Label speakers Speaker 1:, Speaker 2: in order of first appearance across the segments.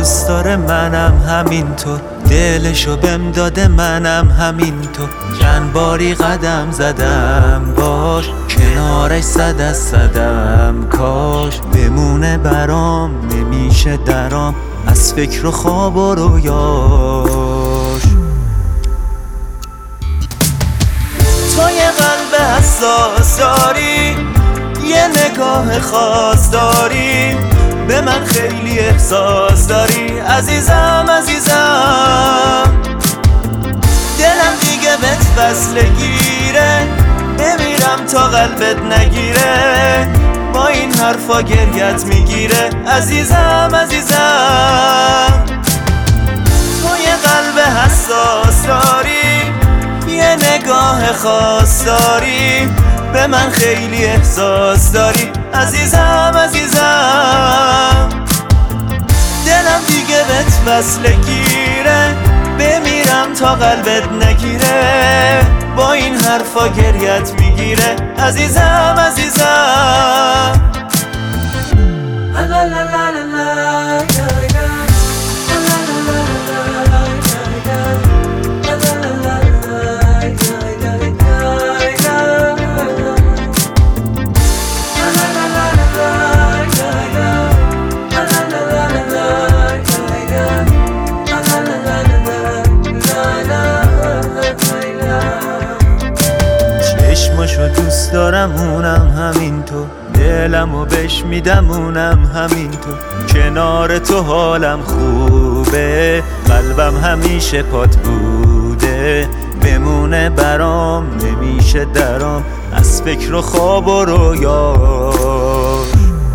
Speaker 1: دوست داره منم همینطور، دلشو بهم داده منم همینطور. چند باری قدم زدم باش، کنارش صد از صدم کاش بمونه برام، نمیشه درام از فکر و خواب و رویاش. تو یه قلب حساس داری، یه نگاه خاص داری، به من خیلی احساس داری عزیزم عزیزم. دلم دیگه بهت وصله گیره، بمیرم تا قلبت نگیره، با این حرفا گریت میگیره عزیزم عزیزم. تو یه قلب حساس داری، یه نگاه خاص داری، به من خیلی احساس داری عزیزم عزیزم. دلم دیگه بهت وصله گیره، بمیرم تا قلبت نگیره، با این حرفا گریت میگیره عزیزم عزیزم. چشماشو دوست دارم اونم همینطور، دلمو بهش میدم اونم همینطور. کنار تو حالم خوبه، قلبم همیشه پات بوده، بمونه برام نمیشه درام از فکر و خواب و رویاش.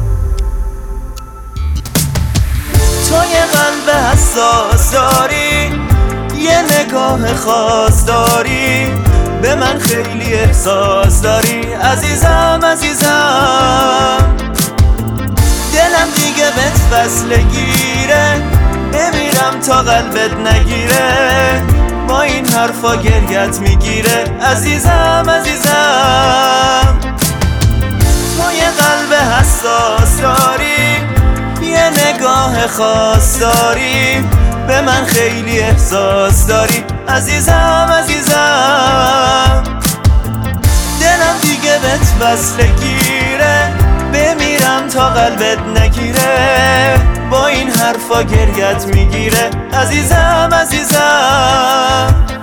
Speaker 1: تو یه قلب حساس داری، یه نگاه خاص داری، به من خیلی احساس داری عزیزم عزیزم. دلم دیگه بهت وصله گیره، بمیرم تا قلبت نگیره، با این حرفا گریت میگیره عزیزم عزیزم. تو یه قلب حساس داری، یه نگاه خاص داری، به من خیلی احساس داری عزیزم عزیزم. دلم دیگه بهت وصله گیره، بمیرم تا قلبت نگیره، با این حرفا گریت میگیره عزیزم عزیزم.